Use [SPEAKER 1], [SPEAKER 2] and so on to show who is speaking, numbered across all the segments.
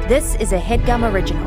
[SPEAKER 1] This is a HeadGum original.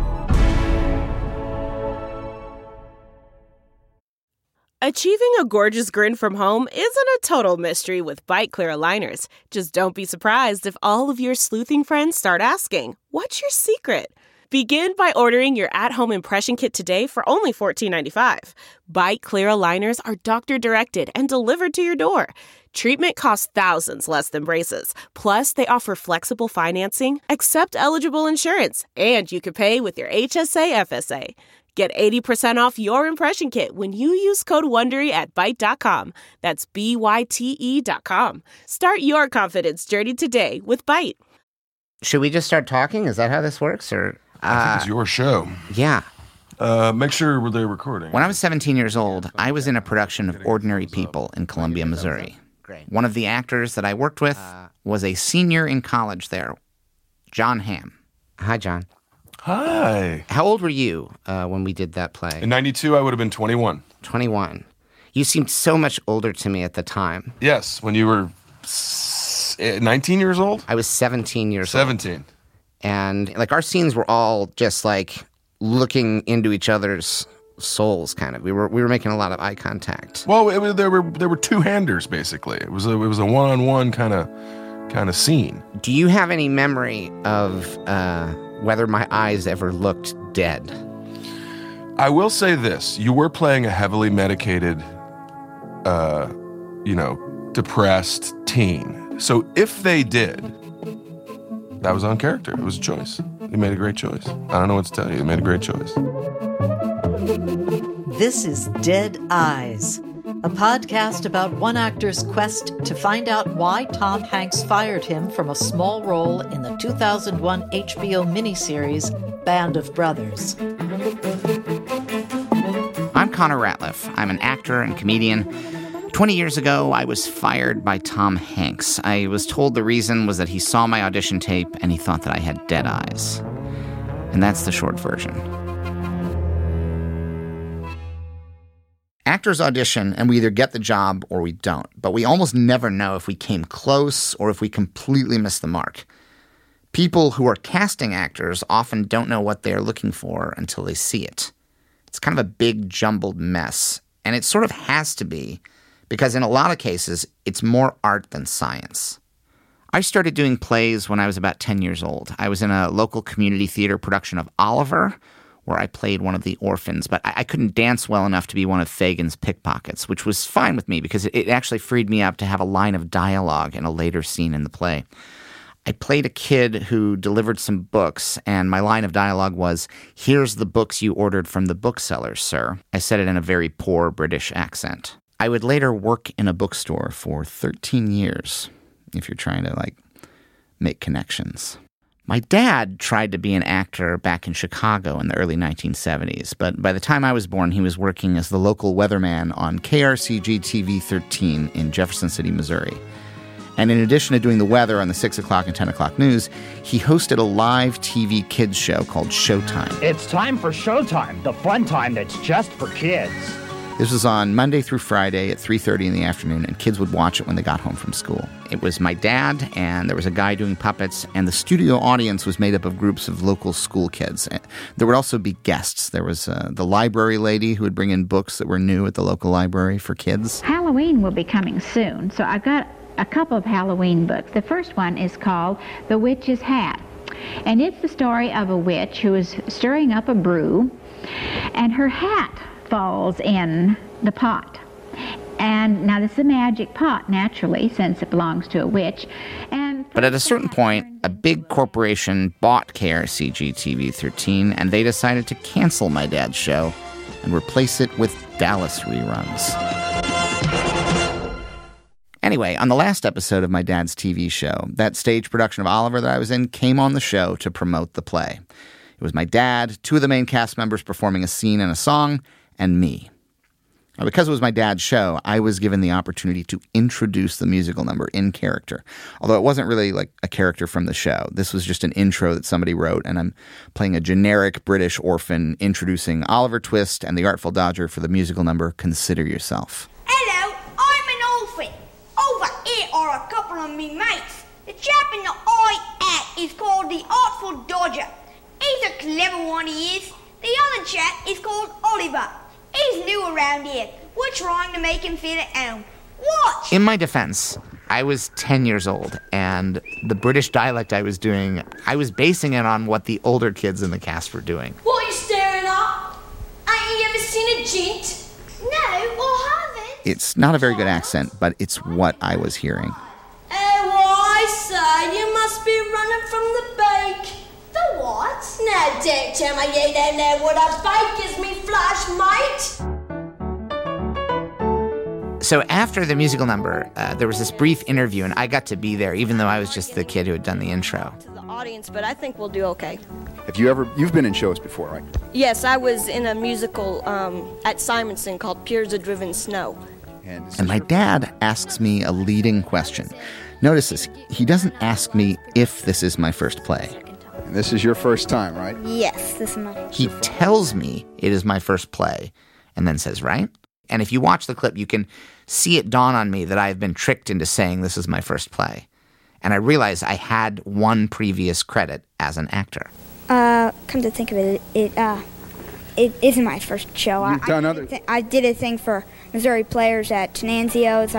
[SPEAKER 2] Achieving a gorgeous grin from home isn't a total mystery with Byte Clear aligners. Just don't be surprised if all of your sleuthing friends start asking, "What's your secret?" Begin by ordering your at-home impression kit today for only $14.95. Byte Clear aligners are doctor-directed and delivered to your door. Treatment costs thousands less than braces. Plus, they offer flexible financing, accept eligible insurance, and you can pay with your HSA FSA. Get 80% off your impression kit when you use code WONDERY at Byte.com. That's BYTE.com. Start your confidence journey today with Byte.
[SPEAKER 3] Should we just start talking? Is that how this works? Or
[SPEAKER 4] I think it's your show.
[SPEAKER 3] Yeah.
[SPEAKER 4] Make sure they're recording.
[SPEAKER 3] When I was 17 years old, I was in a production of Ordinary People in Columbia, Missouri. One of the actors that I worked with was a senior in college there, John Hamm. Hi, John.
[SPEAKER 4] Hi.
[SPEAKER 3] How old were you when we did that play?
[SPEAKER 4] In 92, I would have been 21.
[SPEAKER 3] 21. You seemed so much older to me at the time.
[SPEAKER 4] Yes, when you were 19 years old?
[SPEAKER 3] I was 17 years old.
[SPEAKER 4] 17.
[SPEAKER 3] And like our scenes were all just like looking into each other's souls, kind of. We were making a lot of eye contact.
[SPEAKER 4] Well, there were two-handers basically. It was a one-on-one kind of scene.
[SPEAKER 3] Do you have any memory of whether my eyes ever looked dead?
[SPEAKER 4] I will say this: you were playing a heavily medicated, depressed teen. So if they did, that was on character. It was a choice. You made a great choice. I don't know what to tell you. You made a great choice.
[SPEAKER 5] This is Dead Eyes, a podcast about one actor's quest to find out why Tom Hanks fired him from a small role in the 2001 HBO miniseries Band of Brothers.
[SPEAKER 3] I'm Connor Ratliff. I'm an actor and comedian. 20 years ago, I was fired by Tom Hanks. I was told the reason was that he saw my audition tape and he thought that I had dead eyes. And that's the short version. Actors audition, and we either get the job or we don't. But we almost never know if we came close or if we completely missed the mark. People who are casting actors often don't know what they're looking for until they see it. It's kind of a big, jumbled mess. And it sort of has to be, because in a lot of cases, it's more art than science. I started doing plays when I was about 10 years old. I was in a local community theater production of Oliver, where I played one of the orphans, but I couldn't dance well enough to be one of Fagin's pickpockets, which was fine with me because it actually freed me up to have a line of dialogue in a later scene in the play. I played a kid who delivered some books, and my line of dialogue was, "Here's the books you ordered from the bookseller, sir." I said it in a very poor British accent. I would later work in a bookstore for 13 years, if you're trying to, make connections. My dad tried to be an actor back in Chicago in the early 1970s, but by the time I was born, he was working as the local weatherman on KRCG TV 13 in Jefferson City, Missouri. And in addition to doing the weather on the 6 o'clock and 10 o'clock news, he hosted a live TV kids show called Showtime.
[SPEAKER 6] It's time for Showtime, the fun time that's just for kids.
[SPEAKER 3] This was on Monday through Friday at 3:30 in the afternoon, and kids would watch it when they got home from school. It was my dad, and there was a guy doing puppets, and the studio audience was made up of groups of local school kids. There would also be guests. There was the library lady who would bring in books that were new at the local library for kids.
[SPEAKER 7] Halloween will be coming soon, so I've got a couple of Halloween books. The first one is called The Witch's Hat, and it's the story of a witch who is stirring up a brew, and her hat falls in the pot. And now this is a magic pot, naturally, since it belongs to a witch.
[SPEAKER 3] But at a certain point, a big corporation bought KRCG TV 13, and they decided to cancel my dad's show and replace it with Dallas reruns. Anyway, on the last episode of my dad's TV show, that stage production of Oliver that I was in came on the show to promote the play. It was my dad, two of the main cast members performing a scene and a song, and me. Now, because it was my dad's show, I was given the opportunity to introduce the musical number in character. Although it wasn't really like a character from the show. This was just an intro that somebody wrote, and I'm playing a generic British orphan introducing Oliver Twist and the Artful Dodger for the musical number Consider Yourself.
[SPEAKER 8] Hello, I'm an orphan. Over here are a couple of me mates. The chap in the eye hat
[SPEAKER 1] is called the Artful Dodger. He's a clever one, he is. The other chap is called Oliver. He's new around here. We're trying to make him feel at home. Watch!
[SPEAKER 3] In my defense, I was 10 years old, and the British dialect I was doing, I was basing it on what the older kids in the cast were doing.
[SPEAKER 8] What are you staring at? Ain't you ever seen a gent?
[SPEAKER 1] No, I haven't.
[SPEAKER 3] It's not a very good accent, but it's what I was hearing.
[SPEAKER 8] Oh, I say, you must be running from the bake.
[SPEAKER 1] The what?
[SPEAKER 8] Now, don't tell me you don't know what a bake is, me flash mate.
[SPEAKER 3] So after the musical number, there was this brief interview, and I got to be there, even though I was just the kid who had done the intro.
[SPEAKER 9] To the audience, but I think we'll do okay.
[SPEAKER 10] You've been in shows before, right?
[SPEAKER 9] Yes, I was in a musical at Simonson called Piers of Driven Snow.
[SPEAKER 3] And my dad asks me a leading question. Notice this, he doesn't ask me if this is my first play.
[SPEAKER 10] And this is your first time, right?
[SPEAKER 1] Yes, this is my...
[SPEAKER 3] He tells me it is my first play, and then says, right? And if you watch the clip, you can see it dawn on me that I have been tricked into saying this is my first play. And I realized I had one previous credit as an actor.
[SPEAKER 1] Come to think of it, it isn't my first show.
[SPEAKER 10] You've done other...
[SPEAKER 1] I did a thing for Missouri Players at Tenanzio's.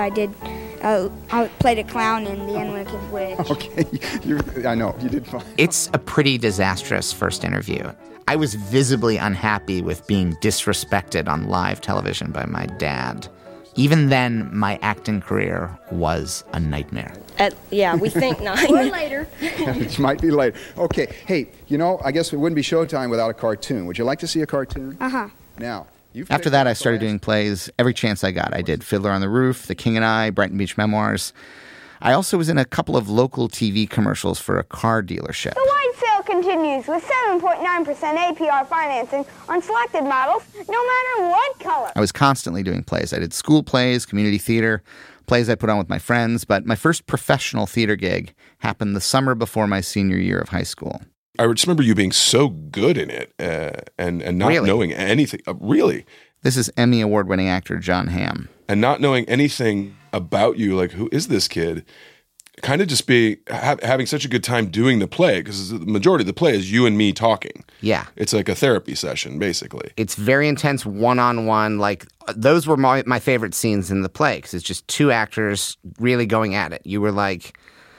[SPEAKER 1] I played a clown in The Unwicked Witch.
[SPEAKER 10] Okay, I know, you did fine.
[SPEAKER 3] It's a pretty disastrous first interview. I was visibly unhappy with being disrespected on live television by my dad. Even then, my acting career was a nightmare.
[SPEAKER 9] Yeah, we think 9.
[SPEAKER 1] Or later.
[SPEAKER 10] It might be later. Okay, hey, I guess it wouldn't be Showtime without a cartoon. Would you like to see a cartoon?
[SPEAKER 1] Uh-huh.
[SPEAKER 10] Now,
[SPEAKER 3] after that, I started doing plays every chance I got. I did Fiddler on the Roof, The King and I, Brighton Beach Memoirs. I also was in a couple of local TV commercials for a car dealership.
[SPEAKER 11] The wide sale continues with 7.9% APR financing on selected models, no matter what color.
[SPEAKER 3] I was constantly doing plays. I did school plays, community theater, plays I put on with my friends, but my first professional theater gig happened the summer before my senior year of high school.
[SPEAKER 4] I just remember you being so good in it and not knowing anything. Really?
[SPEAKER 3] This is Emmy Award-winning actor John Hamm.
[SPEAKER 4] And not knowing anything about you, like, who is this kid? Kind of just having such a good time doing the play, because the majority of the play is you and me talking.
[SPEAKER 3] Yeah.
[SPEAKER 4] It's like a therapy session, basically.
[SPEAKER 3] It's very intense one-on-one. Like, those were my favorite scenes in the play, because it's just two actors really going at it. You were like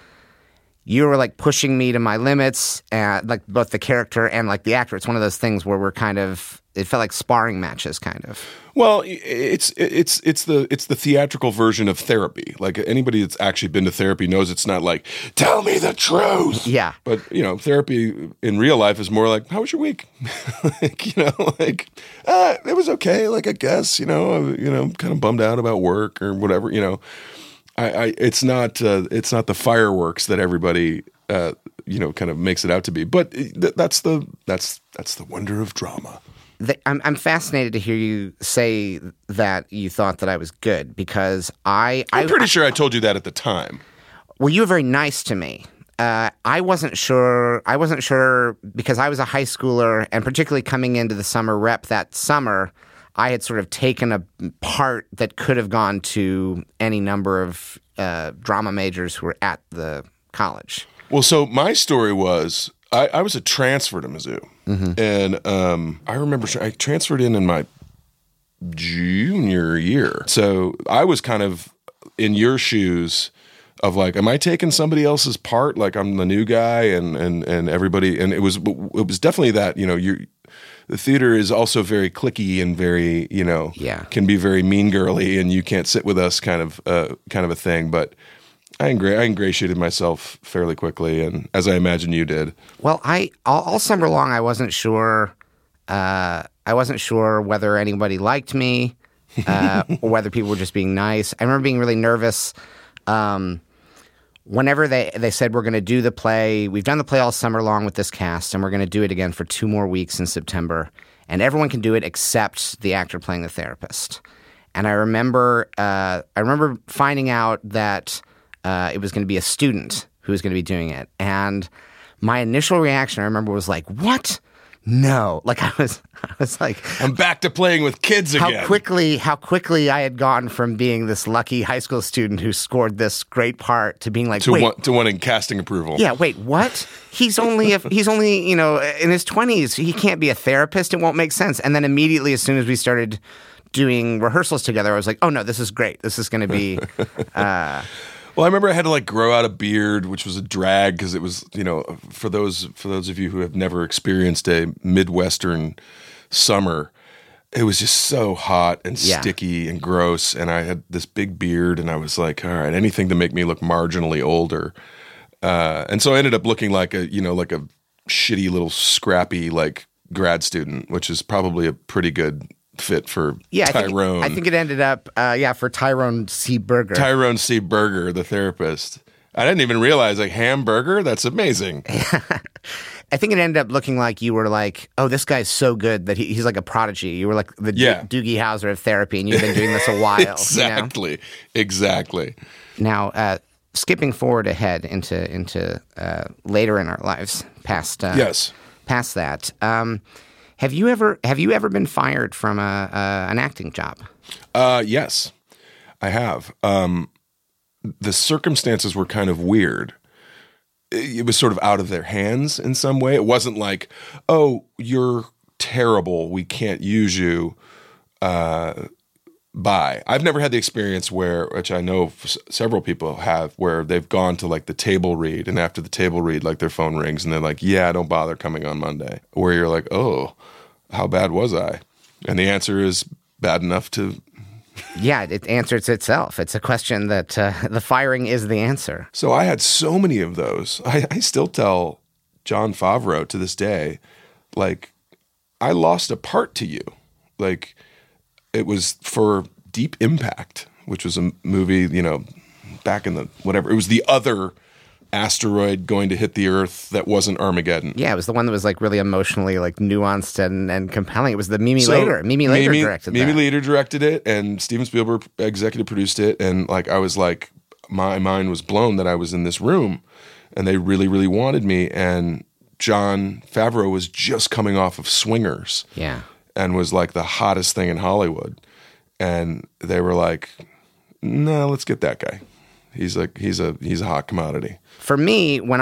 [SPEAKER 3] pushing me to my limits, like both the character and like the actor. It's one of those things where it felt like sparring matches, kind of.
[SPEAKER 4] Well, it's the theatrical version of therapy. Like, anybody that's actually been to therapy knows it's not like, tell me the truth.
[SPEAKER 3] Yeah.
[SPEAKER 4] But, therapy in real life is more like, how was your week? It was okay. Like, I guess, kind of bummed out about work or whatever, it's not the fireworks that everybody kind of makes it out to be, but that's the wonder of drama.
[SPEAKER 3] I'm fascinated to hear you say that you thought that I was good, because I'm
[SPEAKER 4] pretty sure I told you that at the time.
[SPEAKER 3] Well, you were very nice to me. I wasn't sure because I was a high schooler, and particularly coming into the summer rep that summer, I had sort of taken a part that could have gone to any number of drama majors who were at the college.
[SPEAKER 4] Well, so my story was I was a transfer to Mizzou. Mm-hmm. And I remember I transferred in my junior year. So I was kind of in your shoes of like, am I taking somebody else's part? Like, I'm the new guy and everybody. And it was definitely that, the theater is also very cliquey and very, can be very mean girly, and you can't sit with us kind of a thing. But I ingratiated myself fairly quickly, and as I imagine you did.
[SPEAKER 3] Well, all summer long, I wasn't sure. I wasn't sure whether anybody liked me, or whether people were just being nice. I remember being really nervous. Whenever they said, we're going to do the play, we've done the play all summer long with this cast, and we're going to do it again for 2 more weeks in September, and everyone can do it except the actor playing the therapist. And I remember finding out that it was going to be a student who was going to be doing it, and my initial reaction, I remember, was like, what? No, like I was like,
[SPEAKER 4] I'm back to playing with kids again.
[SPEAKER 3] How quickly I had gone from being this lucky high school student who scored this great part to being like,
[SPEAKER 4] to wanting casting approval.
[SPEAKER 3] Yeah, wait, what? He's only in his 20s. He can't be a therapist. It won't make sense. And then immediately, as soon as we started doing rehearsals together, I was like, oh no, this is great. This is going to be.
[SPEAKER 4] Well, I remember I had to like grow out a beard, which was a drag because it was, for those of you who have never experienced a Midwestern summer, it was just so hot and sticky and gross. And I had this big beard, and I was like, all right, anything to make me look marginally older. And so I ended up looking like a shitty little scrappy like grad student, which is probably a pretty good fit for Tyrone.
[SPEAKER 3] I think it ended up, for Tyrone C. Berger.
[SPEAKER 4] Tyrone C. Berger, the therapist. I didn't even realize, like, hamburger? That's amazing.
[SPEAKER 3] I think it ended up looking like you were like, oh, this guy's so good that he's like a prodigy. You were like the Doogie Howser of therapy, and you've been doing this a while.
[SPEAKER 4] Exactly.
[SPEAKER 3] Now, skipping forward ahead into later in our lives, past that. Have you ever been fired from an acting job?
[SPEAKER 4] Yes, I have. The circumstances were kind of weird. It was sort of out of their hands in some way. It wasn't like, oh, you're terrible, we can't use you. Bye. I've never had the experience which I know several people have, where they've gone to like the table read, and after the table read, like their phone rings and they're like, yeah, don't bother coming on Monday. Where you're like, oh, how bad was I? And the answer is bad enough to...
[SPEAKER 3] Yeah, it answers itself. It's a question that the firing is the answer.
[SPEAKER 4] So I had so many of those. I still tell Jon Favreau to this day, like, I lost a part to you. Like, it was for Deep Impact, which was a movie, back in the whatever. It was the other asteroid going to hit the Earth that wasn't Armageddon.
[SPEAKER 3] Yeah, it was the one that was like really emotionally like nuanced and compelling. It was the Mimi Leder. Mimi Leder directed that.
[SPEAKER 4] Mimi Leder directed it, and Steven Spielberg executive produced it. And like I was like, my mind was blown that I was in this room, and they really, really wanted me. And Jon Favreau was just coming off of Swingers.
[SPEAKER 3] Yeah.
[SPEAKER 4] And was like the hottest thing in Hollywood. And they were like, no, let's get that guy. He's a hot commodity.
[SPEAKER 3] For me, when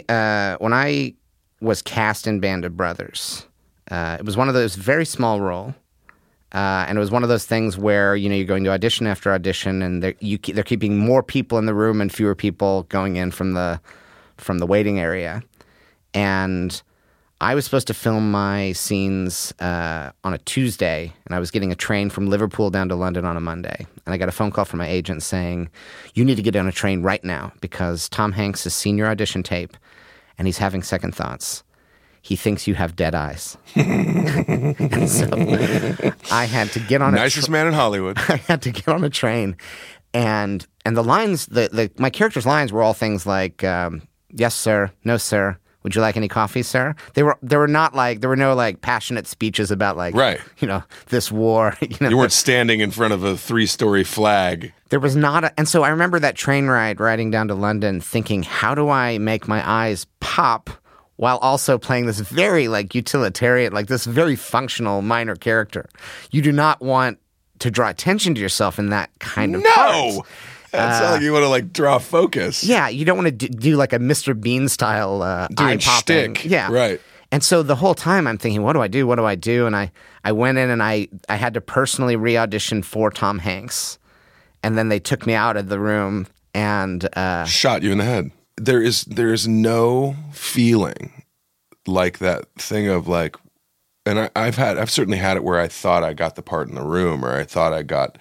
[SPEAKER 3] I was cast in Band of Brothers, it was one of those very small role, and it was one of those things where you're going to audition after audition, and they're keeping more people in the room and fewer people going in from the waiting area, and I was supposed to film my scenes on a Tuesday, and I was getting a train from Liverpool down to London on a Monday. And I got a phone call from my agent saying, you need to get on a train right now because Tom Hanks has seen your audition tape, and he's having second thoughts. He thinks you have dead eyes. And so I had to get on
[SPEAKER 4] Nicest man in Hollywood.
[SPEAKER 3] I had to get on a train. And the lines, my character's lines were all things like, yes, sir, no, sir. Would you like any coffee, sir? There were no like passionate speeches about like,
[SPEAKER 4] right.
[SPEAKER 3] This war.
[SPEAKER 4] You weren't standing in front of a 3-story flag.
[SPEAKER 3] There was not and so I remember that train ride riding down to London thinking, how do I make my eyes pop while also playing this very like utilitarian, like this very functional minor character? You do not want to draw attention to yourself in that kind of part.
[SPEAKER 4] That's not like you want to like draw focus.
[SPEAKER 3] Yeah, you don't want to do like a Mr. Bean style eye-popping.
[SPEAKER 4] Shtick.
[SPEAKER 3] Yeah,
[SPEAKER 4] right.
[SPEAKER 3] And so the whole time I'm thinking, what do I do? What do I do? And I went in and I had to personally re-audition for Tom Hanks. And then they took me out of the room and
[SPEAKER 4] shot you in the head. There is no feeling like that thing of like, and I've certainly had it where I thought I got the part in the room, or I thought I got,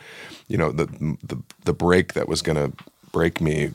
[SPEAKER 4] the break that was going to break me,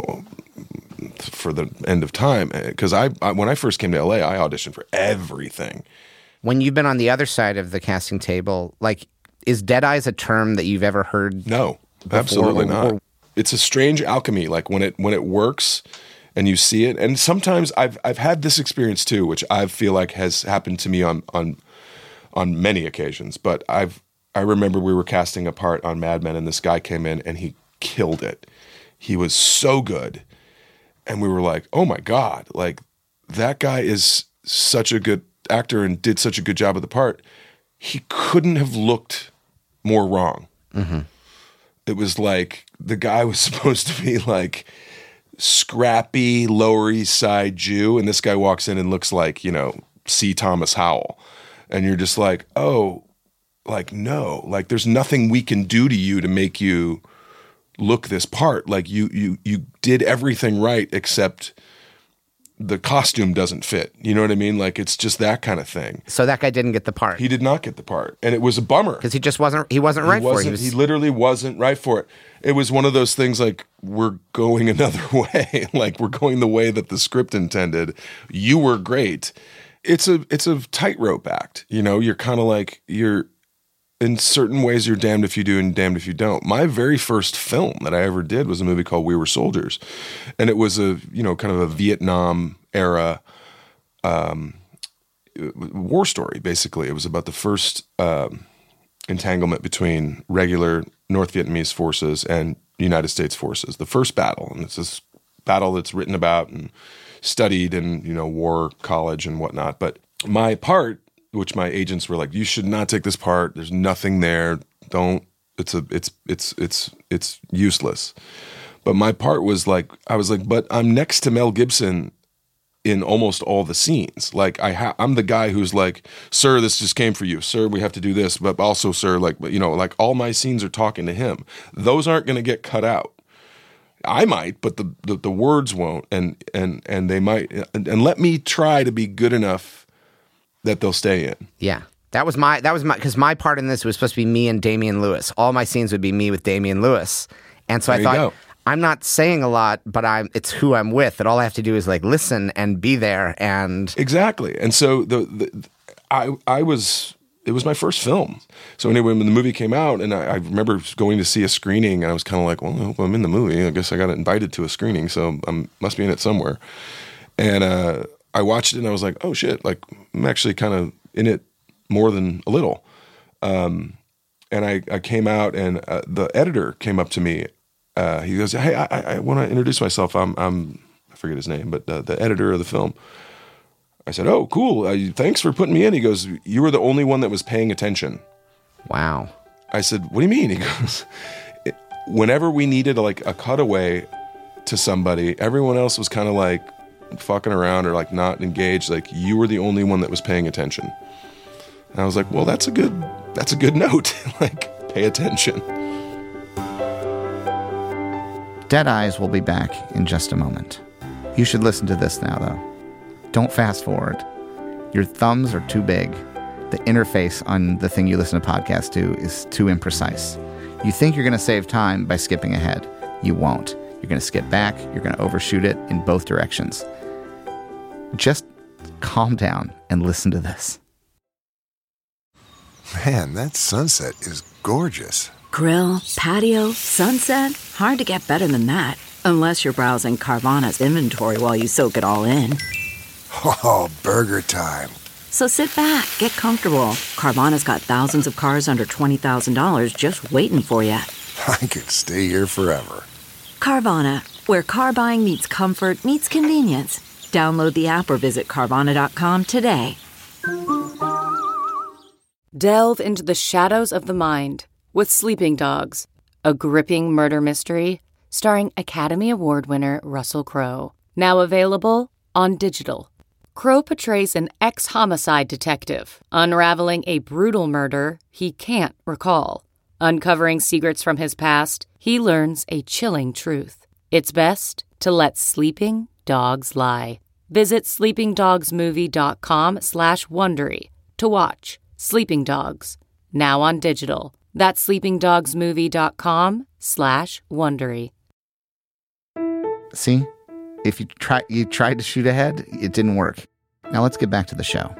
[SPEAKER 4] for the end of time. Because I when I first came to LA, I auditioned for everything.
[SPEAKER 3] When you've been on the other side of the casting table, like, is dead eyes a term that you've ever heard?
[SPEAKER 4] No, absolutely not. It's a strange alchemy. Like when it works and you see it, and sometimes I've had this experience too, which I feel like has happened to me on many occasions. But I remember we were casting a part on Mad Men, and this guy came in and he killed it. He was so good. And we were like, oh my God, like that guy is such a good actor and did such a good job of the part. He couldn't have looked more wrong. Mm-hmm. It was like the guy was supposed to be like scrappy Lower East Side Jew, and this guy walks in and looks like, you know, C. Thomas Howell. And you're just like, oh, like, no, like there's nothing we can do to you to make you look this part. Like you did everything right except the costume doesn't fit. You know what I mean? Like it's just that kind of thing.
[SPEAKER 3] So that guy didn't get the part.
[SPEAKER 4] He did not get the part. And it was a bummer.
[SPEAKER 3] Because he just wasn't right for it.
[SPEAKER 4] He literally wasn't right for it. It was one of those things like, we're going another way. Like we're going the way that the script intended. You were great. It's a tightrope act. You know, you're kind of like, in certain ways, you're damned if you do and damned if you don't. My very first film that I ever did was a movie called We Were Soldiers. And it was a, you know, kind of a Vietnam era war story, basically. It was about the first entanglement between regular North Vietnamese forces and United States forces. The first battle. And it's this battle that's written about and studied in, you know, war college and whatnot. But my part, which my agents were like, you should not take this part. There's nothing there. Don't. It's useless. But my part was like, I was like, but I'm next to Mel Gibson in almost all the scenes. Like I'm the guy who's like, sir, this just came for you. Sir, we have to do this. But also, sir, like, you know, like all my scenes are talking to him. Those aren't going to get cut out. I might, but the words won't, and they might. And let me try to be good enough that they'll stay in. Yeah.
[SPEAKER 3] That was my, because my part in this was supposed to be me and Damian Lewis. All my scenes would be me with Damian Lewis. And so I thought, I'm not saying a lot, but it's who I'm with. That all I have to do is like listen and be there. And
[SPEAKER 4] exactly. And so it was my first film. So anyway, when the movie came out, and I remember going to see a screening, and I was kind of like, well, I hope I'm in the movie. I guess I got invited to a screening, so I must be in it somewhere. And I watched it and I was like, oh shit, like I'm actually kind of in it more than a little. And I came out, and the editor came up to me. He goes, hey, I want to introduce myself. I forget his name, but the editor of the film. I said, oh, cool. Thanks for putting me in. He goes, you were the only one that was paying attention.
[SPEAKER 3] Wow.
[SPEAKER 4] I said, what do you mean? He goes, whenever we needed like a cutaway to somebody, everyone else was kind of like fucking around or like not engaged. Like you were the only one that was paying attention. And I was like, well, that's a good note. Like pay attention.
[SPEAKER 3] Dead Eyes will be back in just a moment. You should listen to this now, though. Don't fast forward. Your thumbs are too big. The interface on the thing you listen to podcasts to is too imprecise. You think you're going to save time by skipping ahead. You won't. You're going to skip back. You're going to overshoot it in both directions. Just calm down and listen to this.
[SPEAKER 12] Man, that sunset is gorgeous.
[SPEAKER 13] Grill, patio, sunset. Hard to get better than that. Unless you're browsing Carvana's inventory while you soak it all in.
[SPEAKER 12] Oh, burger time.
[SPEAKER 13] So sit back, get comfortable. Carvana's got thousands of cars under $20,000 just waiting for you.
[SPEAKER 12] I could stay here forever.
[SPEAKER 13] Carvana, where car buying meets comfort meets convenience. Download the app or visit Carvana.com today.
[SPEAKER 14] Delve into the shadows of the mind with Sleeping Dogs, a gripping murder mystery starring Academy Award winner Russell Crowe. Now available on digital. Crowe portrays an ex-homicide detective unraveling a brutal murder he can't recall. Uncovering secrets from his past, he learns a chilling truth. It's best to let sleeping dogs lie. Visit sleepingdogsmovie.com/Wondery to watch Sleeping Dogs, now on digital. That's sleepingdogsmovie.com/Wondery.
[SPEAKER 3] See? If you tried to shoot ahead, it didn't work. Now let's get back to the show.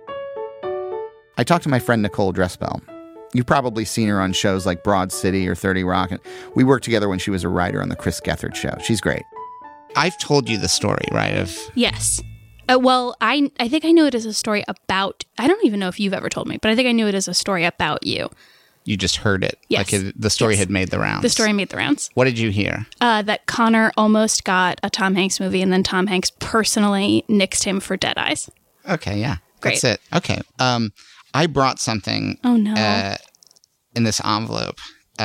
[SPEAKER 3] I talked to my friend Nicole Dressbell. You've probably seen her on shows like Broad City or 30 Rock. And we worked together when she was a writer on the Chris Gethard show. She's great. I've told you the story, right?
[SPEAKER 15] Yes. Well, I think I knew it as a story about... I don't even know if you've ever told me, but I think I knew it as a story about you.
[SPEAKER 3] You just heard it.
[SPEAKER 15] Yes.
[SPEAKER 3] Like the story had made the rounds.
[SPEAKER 15] The story made the rounds.
[SPEAKER 3] What did you hear?
[SPEAKER 15] That Connor almost got a Tom Hanks movie, and then Tom Hanks personally nixed him for Dead Eyes.
[SPEAKER 3] Okay, yeah.
[SPEAKER 15] Great.
[SPEAKER 3] That's it. Okay. I brought something.
[SPEAKER 15] Oh, no.
[SPEAKER 3] In this envelope.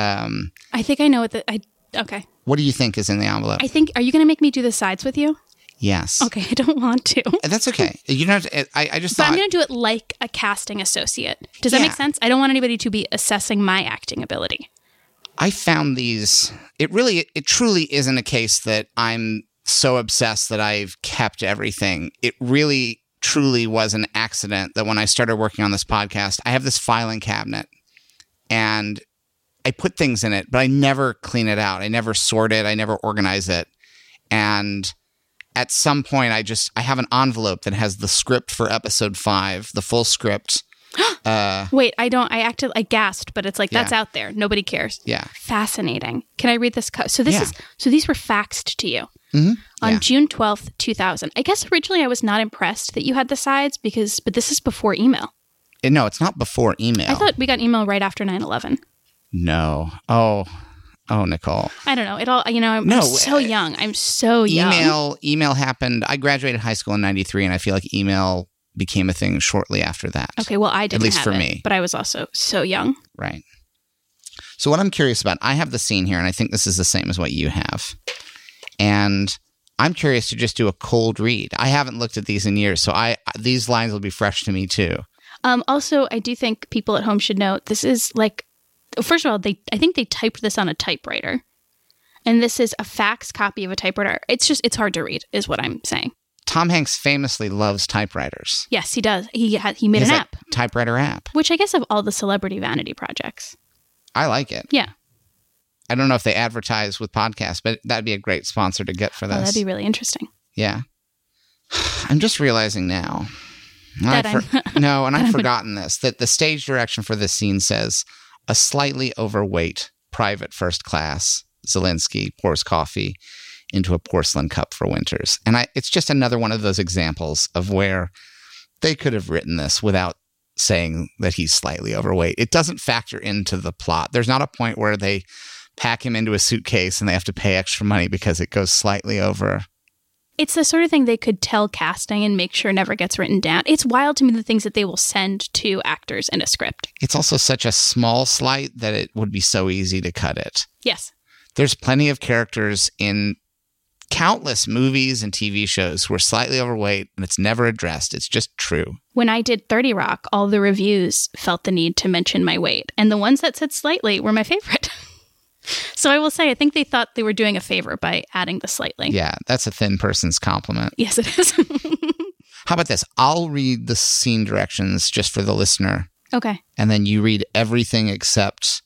[SPEAKER 15] I think I know what okay.
[SPEAKER 3] What do you think is in the envelope?
[SPEAKER 15] Are you going to make me do the sides with you?
[SPEAKER 3] Yes.
[SPEAKER 15] Okay, I don't want to.
[SPEAKER 3] That's okay. You don't have to, I just
[SPEAKER 15] But
[SPEAKER 3] thought.
[SPEAKER 15] I'm going to do it like a casting associate. Does that make sense? I don't want anybody to be assessing my acting ability.
[SPEAKER 3] I found these. It truly isn't a case that I'm so obsessed that I've kept everything. It really, truly was an accident that when I started working on this podcast, I have this filing cabinet and I put things in it, but I never clean it out. I never sort it. I never organize it. And at some point, I have an envelope that has the script for episode 5, the full script.
[SPEAKER 15] Wait, I gasped, but it's like, that's out there. Nobody cares.
[SPEAKER 3] Yeah.
[SPEAKER 15] Fascinating. Can I read this? So these were faxed to you on June 12th, 2000. I guess originally I was not impressed that you had the sides but this is before email.
[SPEAKER 3] No, it's not before email.
[SPEAKER 15] I thought we got email right after 9/11.
[SPEAKER 3] No. Oh, Nicole.
[SPEAKER 15] I don't know. It all, I'm so young. I'm so young.
[SPEAKER 3] Email happened. I graduated high school in 93, and I feel like email became a thing shortly after that.
[SPEAKER 15] Okay, well, I didn't
[SPEAKER 3] At least
[SPEAKER 15] have
[SPEAKER 3] for
[SPEAKER 15] it,
[SPEAKER 3] me.
[SPEAKER 15] But I was also so young.
[SPEAKER 3] Right. So what I'm curious about, I have the scene here, and I think this is the same as what you have. And I'm curious to just do a cold read. I haven't looked at these in years, so these lines will be fresh to me too.
[SPEAKER 15] Also, I do think people at home should know this is like, first of all, I think they typed this on a typewriter. And this is a fax copy of a typewriter. It's hard to read, is what I'm saying.
[SPEAKER 3] Tom Hanks famously loves typewriters.
[SPEAKER 15] Yes, he does. He made an app.
[SPEAKER 3] Typewriter app.
[SPEAKER 15] Which I guess of all the celebrity vanity projects.
[SPEAKER 3] I like it.
[SPEAKER 15] Yeah.
[SPEAKER 3] I don't know if they advertise with podcasts, but that'd be a great sponsor to get for this.
[SPEAKER 15] Oh, that'd be really interesting.
[SPEAKER 3] Yeah. I'm just realizing now. I've forgotten this, that the stage direction for this scene says, a slightly overweight private first class Zelensky pours coffee into a porcelain cup for Winters. And it's just another one of those examples of where they could have written this without saying that he's slightly overweight. It doesn't factor into the plot. There's not a point where they pack him into a suitcase and they have to pay extra money because it goes slightly over.
[SPEAKER 15] It's the sort of thing they could tell casting and make sure never gets written down. It's wild to me the things that they will send to actors in a script.
[SPEAKER 3] It's also such a small slight that it would be so easy to cut it.
[SPEAKER 15] Yes.
[SPEAKER 3] There's plenty of characters in countless movies and TV shows who are slightly overweight and it's never addressed. It's just true.
[SPEAKER 15] When I did 30 Rock, all the reviews felt the need to mention my weight. And the ones that said slightly were my favorite. So I will say, I think they thought they were doing a favor by adding the slightly.
[SPEAKER 3] Yeah, that's a thin person's compliment.
[SPEAKER 15] Yes, it is.
[SPEAKER 3] How about this? I'll read the scene directions just for the listener.
[SPEAKER 15] Okay.
[SPEAKER 3] And then you read everything except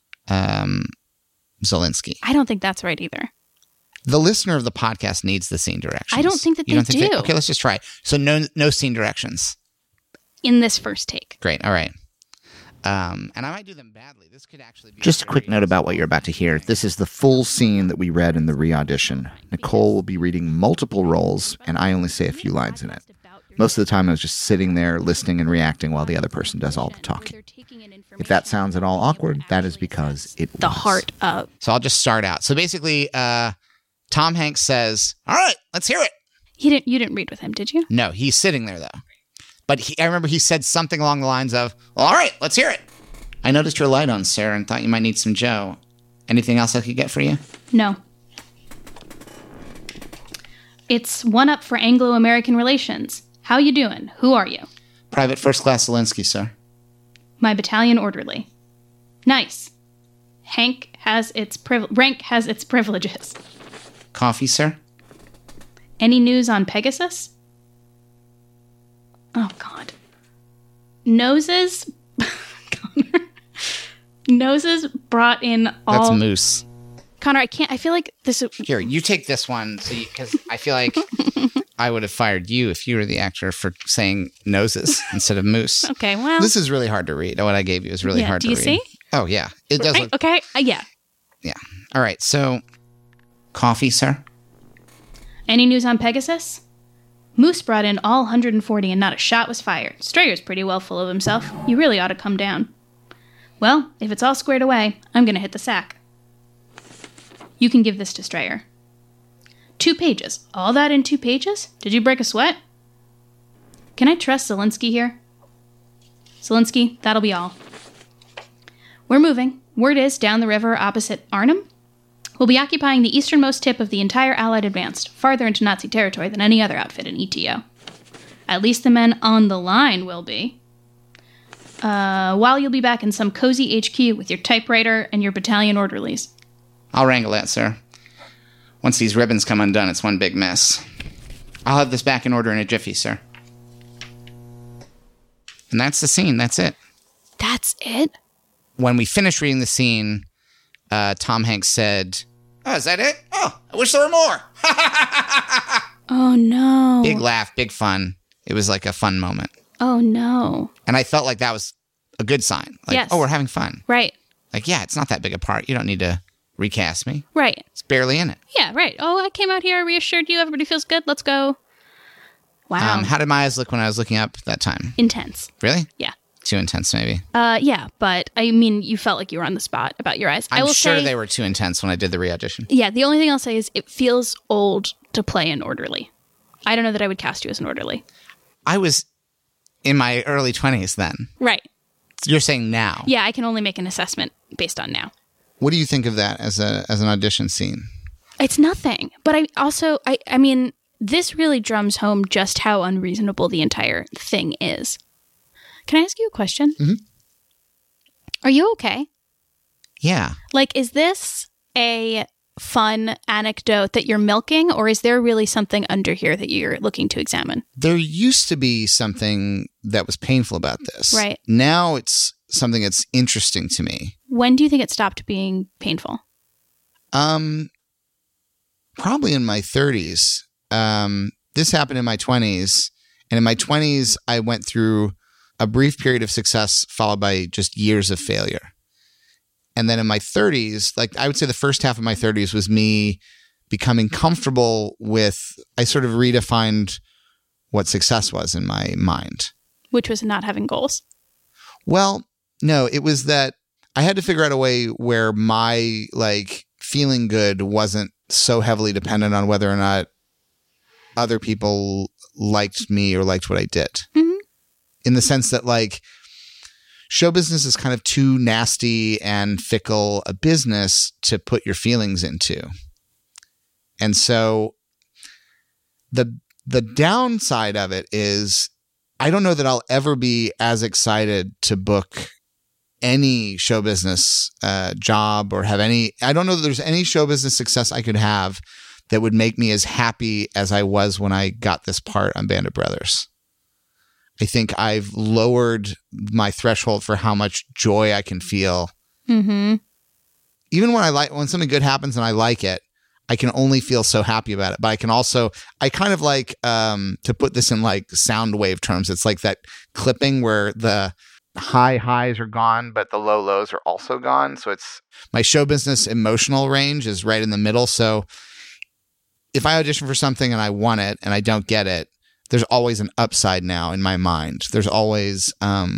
[SPEAKER 3] Zelensky.
[SPEAKER 15] I don't think that's right either.
[SPEAKER 3] The listener of the podcast needs the scene directions.
[SPEAKER 15] I don't think that they do.
[SPEAKER 3] Okay, let's just try. So no scene directions.
[SPEAKER 15] In this first take.
[SPEAKER 3] Great. All right. And I might do them badly. This could actually be... Just a quick note about what you're about to hear. This is the full scene that we read in the re-audition. Nicole will be reading multiple roles, and I only say a few lines in it. Most of the time I was just sitting there listening and reacting while the other person does all the talking. If that sounds at all awkward, that is because it was.
[SPEAKER 15] The heart of...
[SPEAKER 3] So I'll just start out. So basically, Tom Hanks says, all right, let's hear it.
[SPEAKER 15] You didn't read with him, did you?
[SPEAKER 3] No, he's sitting there, though. But I remember he said something along the lines of, well, all right, let's hear it. I noticed your light on, Sarah, and thought you might need some Joe. Anything else I could get for you?
[SPEAKER 15] No. It's one up for Anglo-American relations. How you doing? Who are you?
[SPEAKER 3] Private First Class Zelensky, sir.
[SPEAKER 15] My battalion orderly. Nice. Rank has its privileges.
[SPEAKER 3] Coffee, sir?
[SPEAKER 15] Any news on Pegasus? Oh, God. Noses? Connor. Noses brought in all...
[SPEAKER 3] That's Moose.
[SPEAKER 15] Connor, I feel like this...
[SPEAKER 3] Here, you take this one, because I feel like I would have fired you if you were the actor for saying noses instead of Moose.
[SPEAKER 15] Okay, well...
[SPEAKER 3] This is really hard to read. What I gave you is really hard to read.
[SPEAKER 15] Do you see?
[SPEAKER 3] Oh, yeah. It does look...
[SPEAKER 15] Okay, yeah.
[SPEAKER 3] Yeah. All right, so... Coffee, sir?
[SPEAKER 15] Any news on Pegasus? Moose brought in all 140 and not a shot was fired. Strayer's pretty well full of himself. You really ought to come down. Well, if it's all squared away, I'm going to hit the sack. You can give this to Strayer. 2 pages. All that in 2 pages? Did you break a sweat? Can I trust Zelensky here? Zelensky, that'll be all. We're moving. Word is down the river opposite Arnhem. We'll be occupying the easternmost tip of the entire Allied advance, farther into Nazi territory than any other outfit in ETO. At least the men on the line will be. While you'll be back in some cozy HQ with your typewriter and your battalion orderlies.
[SPEAKER 3] I'll wrangle that, sir. Once these ribbons come undone, it's one big mess. I'll have this back in order in a jiffy, sir. And that's the scene. That's it.
[SPEAKER 15] That's it?
[SPEAKER 3] When we finished reading the scene, Tom Hanks said, "Oh, is that it? Oh, I wish there were more."
[SPEAKER 15] Oh, no.
[SPEAKER 3] Big laugh, big fun. It was like a fun moment.
[SPEAKER 15] Oh, no.
[SPEAKER 3] And I felt like that was a good sign. Like,
[SPEAKER 15] yes.
[SPEAKER 3] Oh, we're having fun.
[SPEAKER 15] Right.
[SPEAKER 3] Like, yeah, it's not that big a part. You don't need to recast me.
[SPEAKER 15] Right.
[SPEAKER 3] It's barely in it.
[SPEAKER 15] Yeah, right. Oh, I came out here, I reassured you, everybody feels good, let's go. Wow.
[SPEAKER 3] How did my eyes look when I was looking up that time?
[SPEAKER 15] Intense.
[SPEAKER 3] Really?
[SPEAKER 15] Yeah.
[SPEAKER 3] Too intense, maybe.
[SPEAKER 15] Yeah, but I mean, you felt like you were on the spot about your eyes.
[SPEAKER 3] I'm sure they were too intense when I did the re-audition.
[SPEAKER 15] Yeah, the only thing I'll say is it feels old to play an orderly. I don't know that I would cast you as an orderly.
[SPEAKER 3] I was in my early 20s then.
[SPEAKER 15] Right.
[SPEAKER 3] You're saying now.
[SPEAKER 15] Yeah, I can only make an assessment based on now.
[SPEAKER 3] What do you think of that as an audition scene?
[SPEAKER 15] It's nothing. But I also, I mean, this really drums home just how unreasonable the entire thing is. Can I ask you a question?
[SPEAKER 3] Mm-hmm.
[SPEAKER 15] Are you okay?
[SPEAKER 3] Yeah.
[SPEAKER 15] Like, is this a fun anecdote that you're milking, or is there really something under here that you're looking to examine?
[SPEAKER 3] There used to be something that was painful about this.
[SPEAKER 15] Right.
[SPEAKER 3] Now it's something that's interesting to me.
[SPEAKER 15] When do you think it stopped being painful?
[SPEAKER 3] Probably in my 30s. This happened in my 20s. And in my 20s, I went through a brief period of success followed by just years of failure. And then in my 30s, like I would say the first half of my 30s was me becoming comfortable with, I sort of redefined what success was in my mind.
[SPEAKER 15] Which was not having goals.
[SPEAKER 3] Well, no, it was that I had to figure out a way where my like feeling good wasn't so heavily dependent on whether or not other people liked me or liked what I did.
[SPEAKER 15] Mm-hmm.
[SPEAKER 3] In the sense that like show business is kind of too nasty and fickle a business to put your feelings into. And so the downside of it is I don't know that I'll ever be as excited to book any show business job or have any, I don't know that there's any show business success I could have that would make me as happy as I was when I got this part on Band of Brothers. I think I've lowered my threshold for how much joy I can feel.
[SPEAKER 15] Mm-hmm.
[SPEAKER 3] Even when something good happens and I like it, I can only feel so happy about it. But I can also, I kind of like, to put this in like sound wave terms, it's like that clipping where the high highs are gone, but the low lows are also gone. So it's my show business emotional range is right in the middle. So if I audition for something and I want it and I don't get it, there's always an upside now in my mind. There's always, I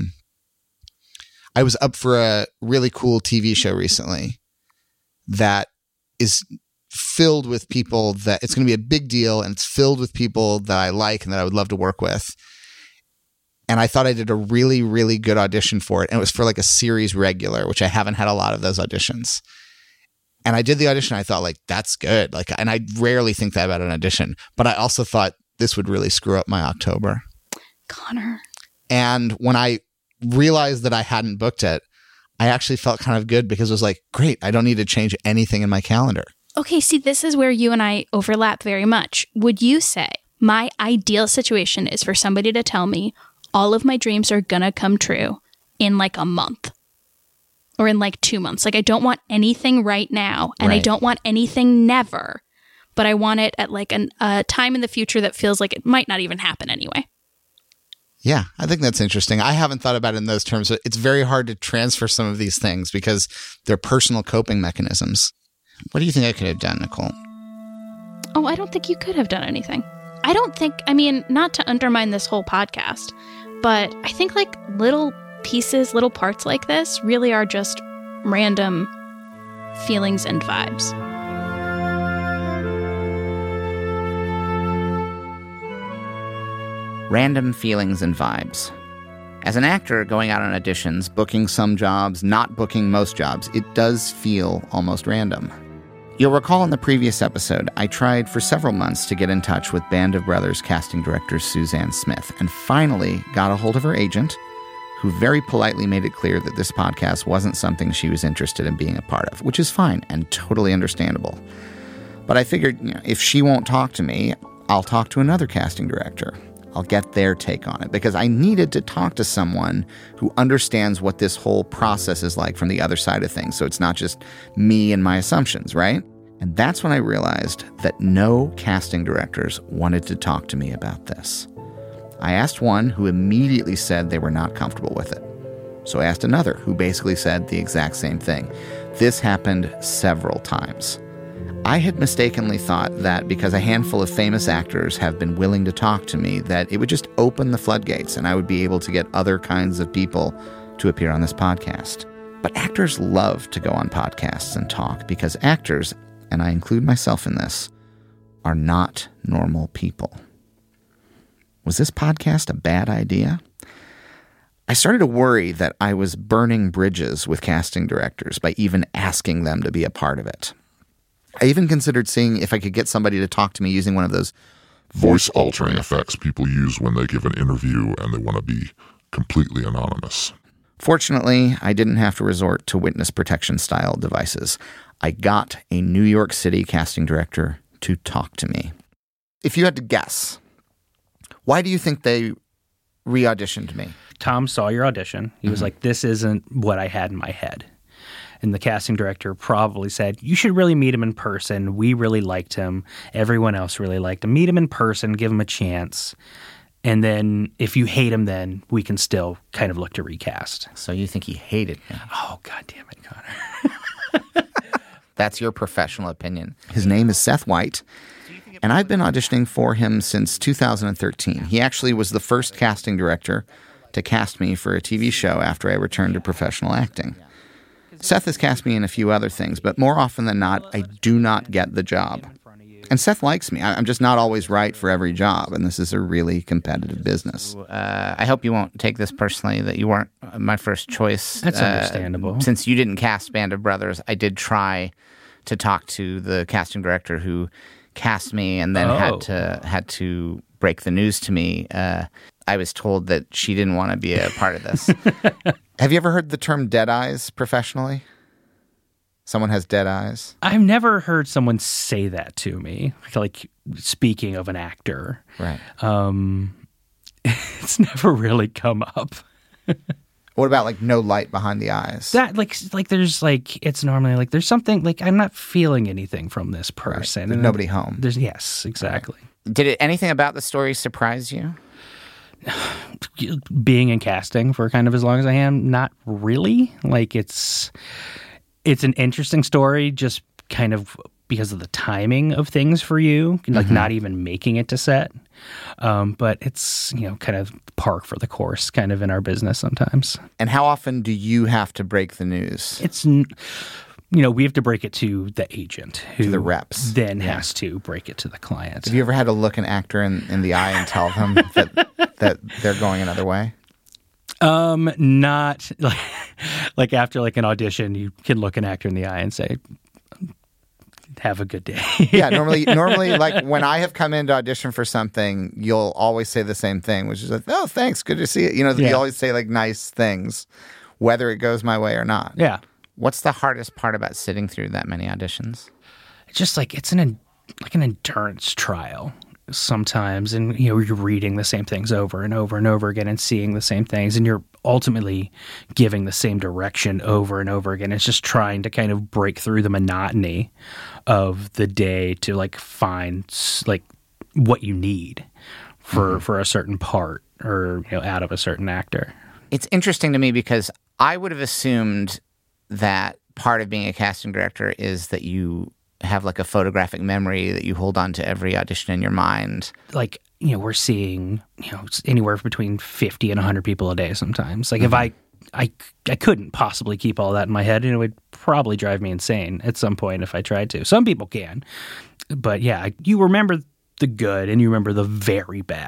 [SPEAKER 3] was up for a really cool TV show recently that is filled with people that it's going to be a big deal, and it's filled with people that I like and that I would love to work with. And I thought I did a really, really good audition for it. And it was for like a series regular, which I haven't had a lot of those auditions. And I did the audition. I thought like, that's good. Like, and I rarely think that about an audition, but I also thought this would really screw up my October.
[SPEAKER 15] Connor.
[SPEAKER 3] And when I realized that I hadn't booked it, I actually felt kind of good because it was like, great, I don't need to change anything in my calendar.
[SPEAKER 15] Okay, see, this is where you and I overlap very much. Would you say my ideal situation is for somebody to tell me all of my dreams are gonna come true in like a month or in like 2 months? Like, I don't want anything right now, and I don't want anything never, but I want it at like a time in the future that feels like it might not even happen anyway.
[SPEAKER 3] Yeah, I think that's interesting. I haven't thought about it in those terms. It's very hard to transfer some of these things because they're personal coping mechanisms. What do you think I could have done, Nicole?
[SPEAKER 15] Oh, I don't think you could have done anything. I don't think, I mean, not to undermine this whole podcast, but I think like little pieces, little parts like this really are just random feelings and vibes.
[SPEAKER 3] Random feelings and vibes. As an actor going out on auditions, booking some jobs, not booking most jobs, it does feel almost random. You'll recall in the previous episode, I tried for several months to get in touch with Band of Brothers casting director Suzanne Smith, and finally got a hold of her agent, who very politely made it clear that this podcast wasn't something she was interested in being a part of, which is fine and totally understandable. But I figured, if she won't talk to me, I'll talk to another casting director. I'll get their take on it, because I needed to talk to someone who understands what this whole process is like from the other side of things, so it's not just me and my assumptions, right? And that's when I realized that no casting directors wanted to talk to me about this. I asked one who immediately said they were not comfortable with it. So I asked another who basically said the exact same thing. This happened several times. I had mistakenly thought that because a handful of famous actors have been willing to talk to me, that it would just open the floodgates and I would be able to get other kinds of people to appear on this podcast. But actors love to go on podcasts and talk because actors, and I include myself in this, are not normal people. Was this podcast a bad idea? I started to worry that I was burning bridges with casting directors by even asking them to be a part of it. I even considered seeing if I could get somebody to talk to me using one of those
[SPEAKER 16] voice-altering effects people use when they give an interview and they want to be completely anonymous.
[SPEAKER 3] Fortunately, I didn't have to resort to witness protection-style devices. I got a New York City casting director to talk to me. If you had to guess, why do you think they re-auditioned me?
[SPEAKER 17] Tom saw your audition. He was like, this isn't what I had in my head. And the casting director probably said, you should really meet him in person. We really liked him. Everyone else really liked him. Meet him in person. Give him a chance. And then if you hate him, then we can still kind of look to recast.
[SPEAKER 3] So you think he hated me?
[SPEAKER 17] Oh, God damn it, Connor.
[SPEAKER 3] That's your professional opinion. His name is Seth White, and I've been auditioning for him since 2013. He actually was the first casting director to cast me for a TV show after I returned to professional acting. Seth has cast me in a few other things, but more often than not, I do not get the job. And Seth likes me. I'm just not always right for every job, and this is a really competitive business. I hope you won't take this personally, that you weren't my first choice.
[SPEAKER 17] That's understandable.
[SPEAKER 3] Since you didn't cast Band of Brothers, I did try to talk to the casting director who cast me and then had to break the news to me. I was told that she didn't want to be a part of this. Have you ever heard the term dead eyes professionally? Someone has dead eyes?
[SPEAKER 17] I've never heard someone say that to me, like speaking of an actor.
[SPEAKER 3] Right.
[SPEAKER 17] It's never really come up.
[SPEAKER 3] What about like no light behind the eyes?
[SPEAKER 17] That like there's like it's normally like there's something like I'm not feeling anything from this person.
[SPEAKER 3] Right. There's nobody home.
[SPEAKER 17] Yes, exactly.
[SPEAKER 3] Right. Did anything about the story surprise you?
[SPEAKER 17] Being in casting for kind of as long as I am, not really. Like it's an interesting story, just kind of because of the timing of things for you, like not even making it to set. But it's, kind of par for the course kind of in our business sometimes.
[SPEAKER 3] And how often do you have to break the news?
[SPEAKER 17] It's, we have to break it to the agent. Who
[SPEAKER 3] to the reps.
[SPEAKER 17] Then has to break it to the client.
[SPEAKER 3] Have you ever had to look an actor in the eye and tell them that they're going another way?
[SPEAKER 17] Not like after like an audition, you can look an actor in the eye and say, have a good day.
[SPEAKER 3] Yeah, normally like when I have come in to audition for something, you'll always say the same thing, which is like, oh, thanks, good to see you. You always say like nice things, whether it goes my way or not.
[SPEAKER 17] Yeah.
[SPEAKER 3] What's the hardest part about sitting through that many auditions?
[SPEAKER 17] It's just like it's an endurance trial sometimes, and you're reading the same things over and over and over again and seeing the same things, and you're ultimately giving the same direction over and over again. It's just trying to kind of break through the monotony of the day to like find like what you need for a certain part or out of a certain actor.
[SPEAKER 3] It's interesting to me because I would have assumed that part of being a casting director is that you have like a photographic memory that you hold on to every audition in your mind.
[SPEAKER 17] Like, we're seeing, anywhere between 50 and 100 people a day sometimes. Like if I couldn't possibly keep all that in my head, and it would probably drive me insane at some point if I tried to. Some people can. But yeah, you remember the good and you remember the very bad.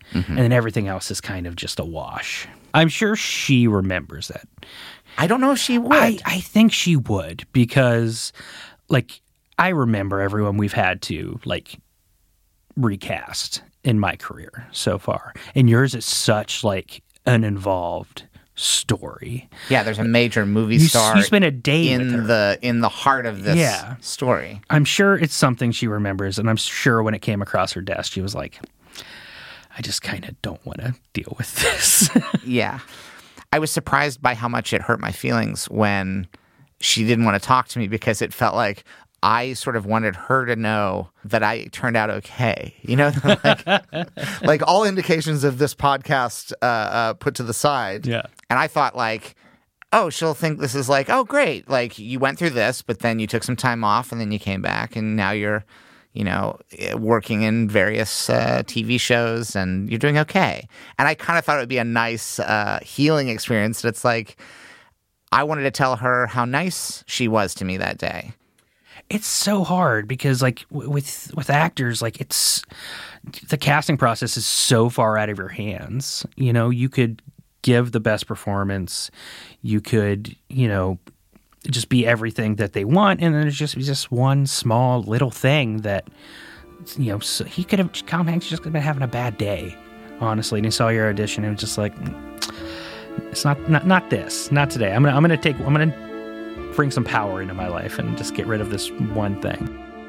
[SPEAKER 17] and then everything else is kind of just a wash. I'm sure she remembers that.
[SPEAKER 3] I don't know if she would.
[SPEAKER 17] I think she would, because like I remember everyone we've had to like recast in my career so far, and yours is such like an involved story.
[SPEAKER 3] Yeah, there's a major movie star.
[SPEAKER 17] You spent a day
[SPEAKER 3] in
[SPEAKER 17] with her.
[SPEAKER 3] in the heart of this story.
[SPEAKER 17] I'm sure it's something she remembers, and I'm sure when it came across her desk, she was like, I just kind of don't want to deal with this.
[SPEAKER 3] Yeah. I was surprised by how much it hurt my feelings when she didn't want to talk to me, because it felt like I sort of wanted her to know that I turned out okay. You know, like all indications of this podcast put to the side.
[SPEAKER 17] Yeah.
[SPEAKER 3] And I thought like, oh, she'll think this is like, oh, great. Like you went through this, but then you took some time off and then you came back and now you're, you know, working in various TV shows and you're doing okay. And I kind of thought it would be a nice healing experience. That it's like, I wanted to tell her how nice she was to me that day.
[SPEAKER 17] It's so hard because, like, with actors, like, it's the casting process is so far out of your hands. You know, you could give the best performance, you could, you know, just be everything that they want, and then there's just one small little thing that, you know, so Tom Hanks just could have been having a bad day, honestly, and he saw your audition and was just like, it's not today. I'm gonna bring some power into my life and just get rid of this one thing.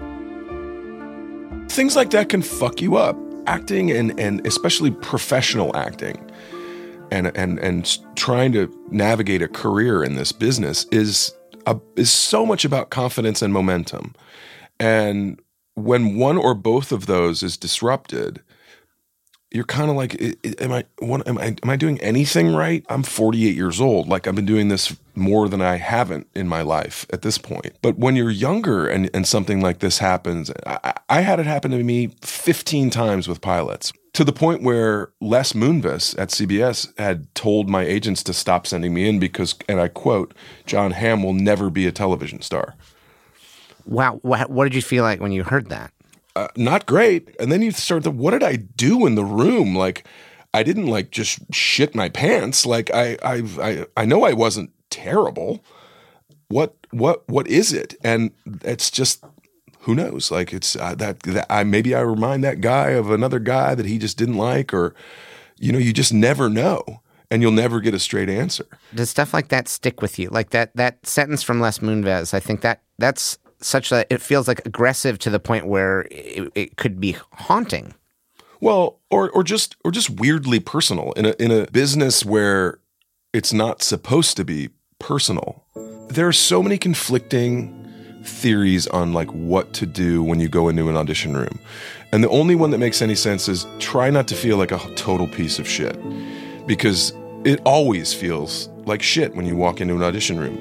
[SPEAKER 4] Things like that can fuck you up. Acting and especially professional acting and trying to navigate a career in this business is so much about confidence and momentum. And when one or both of those is disrupted, you're kind of like, am I doing anything right? I'm 48 years old. Like I've been doing this more than I haven't in my life at this point. But when you're younger and something like this happens, I had it happen to me 15 times with pilots, to the point where Les Moonves at CBS had told my agents to stop sending me in because, and I quote, John Hamm will never be a television star.
[SPEAKER 3] Wow. What did you feel like when you heard that?
[SPEAKER 4] Not great. And then you start to, what did I do in the room? Like, I didn't like just shit my pants. Like I know I wasn't terrible. What is it? And it's just, who knows? Like it's maybe I remind that guy of another guy that he just didn't like, or, you know, you just never know. And you'll never get a straight answer.
[SPEAKER 3] Does stuff like that stick with you? Like that sentence from Les Moonves, I think that's such that it feels like aggressive to the point where it could be haunting.
[SPEAKER 4] Well, or just weirdly personal in a business where it's not supposed to be personal. There are so many conflicting theories on like what to do when you go into an audition room. And the only one that makes any sense is try not to feel like a total piece of shit, because it always feels like shit when you walk into an audition room.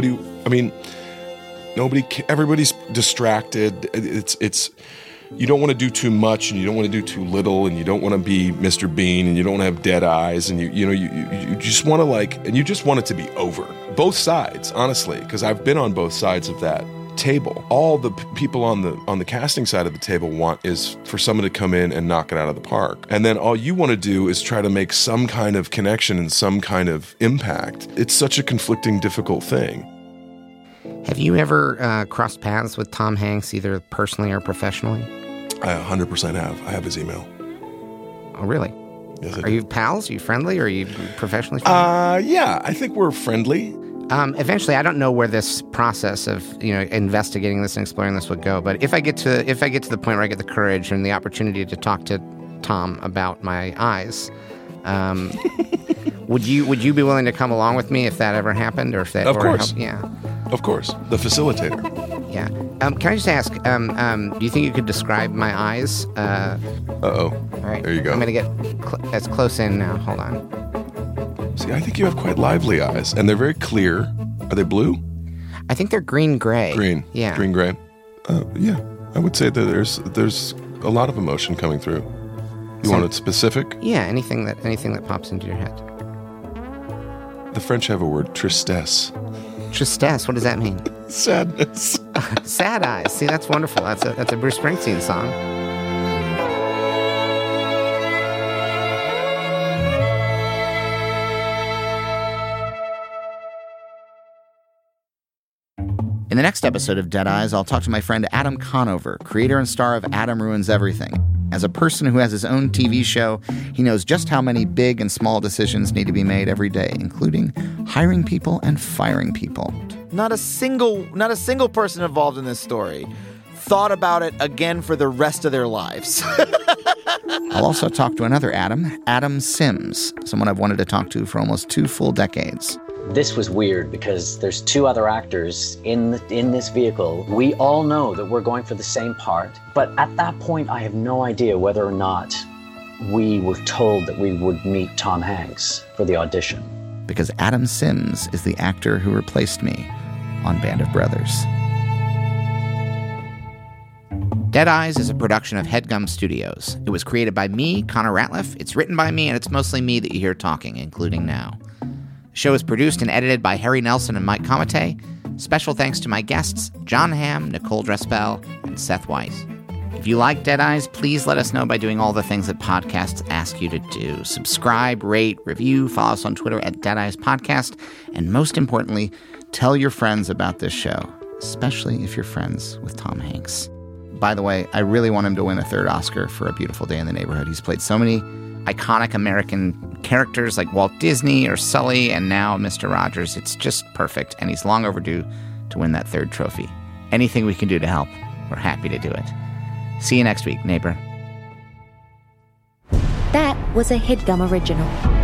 [SPEAKER 4] Everybody's distracted. It's you don't want to do too much and you don't want to do too little, and you don't want to be Mr. Bean and you don't want to have dead eyes, and you just want to and you just want it to be over. Both sides, honestly, because I've been on both sides of that table. All the people on the casting side of the table want is for someone to come in and knock it out of the park. And then all you want to do is try to make some kind of connection and some kind of impact. It's such a conflicting, difficult thing.
[SPEAKER 3] Have you ever crossed paths with Tom Hanks, either personally or professionally?
[SPEAKER 4] I 100% have. I have his email.
[SPEAKER 3] Oh, really?
[SPEAKER 4] Yes, I do.
[SPEAKER 3] Are you pals? Are you friendly? Or are you professionally friendly?
[SPEAKER 4] Yeah, I think we're friendly.
[SPEAKER 3] Eventually, I don't know where this process of investigating this and exploring this would go. But if I get to the point where I get the courage and the opportunity to talk to Tom about my eyes, would you be willing to come along with me if that ever happened, or if that?
[SPEAKER 4] Of course.
[SPEAKER 3] Yeah.
[SPEAKER 4] Of course. The facilitator.
[SPEAKER 3] Yeah. Can I just ask? Do you think you could describe my eyes?
[SPEAKER 4] All right. There you go.
[SPEAKER 3] I'm gonna get as close in now. Hold on.
[SPEAKER 4] See, I think you have quite lively eyes, and they're very clear. Are they blue?
[SPEAKER 3] I think they're green-gray.
[SPEAKER 4] Green.
[SPEAKER 3] Yeah.
[SPEAKER 4] Green-gray. Yeah. I would say that there's a lot of emotion coming through. You want it specific?
[SPEAKER 3] Yeah. Anything that pops into your head.
[SPEAKER 4] The French have a word, tristesse.
[SPEAKER 3] Tristesse. What does that mean?
[SPEAKER 4] Sadness.
[SPEAKER 3] Sad eyes. See, that's wonderful. That's a Bruce Springsteen song. In the next episode of Dead Eyes, I'll talk to my friend Adam Conover, creator and star of Adam Ruins Everything. As a person who has his own TV show, he knows just how many big and small decisions need to be made every day, including hiring people and firing people.
[SPEAKER 18] Not a single person involved in this story thought about it again for the rest of their lives.
[SPEAKER 3] I'll also talk to another Adam, Adam Sims, someone I've wanted to talk to for almost 2 full decades.
[SPEAKER 19] This was weird because there's 2 other actors in this vehicle. We all know that we're going for the same part, but at that point I have no idea whether or not we were told that we would meet Tom Hanks for the audition.
[SPEAKER 3] Because Adam Sims is the actor who replaced me on Band of Brothers. Dead Eyes is a production of HeadGum Studios. It was created by me, Connor Ratliff. It's written by me, and it's mostly me that you hear talking, including now. The show is produced and edited by Harry Nelson and Mike Comite. Special thanks to my guests, John Hamm, Nicole Drespel, and Seth Weiss. If you like Dead Eyes, please let us know by doing all the things that podcasts ask you to do. Subscribe, rate, review, follow us on Twitter at Dead Eyes Podcast, and most importantly, tell your friends about this show, especially if you're friends with Tom Hanks. By the way, I really want him to win a 3rd Oscar for A Beautiful Day in the Neighborhood. He's played so many iconic American characters like Walt Disney or Sully and now Mr. Rogers. It's just perfect, and he's long overdue to win that 3rd trophy. Anything we can do to help, we're happy to do it. See you next week, neighbor.
[SPEAKER 20] That was a HeadGum original.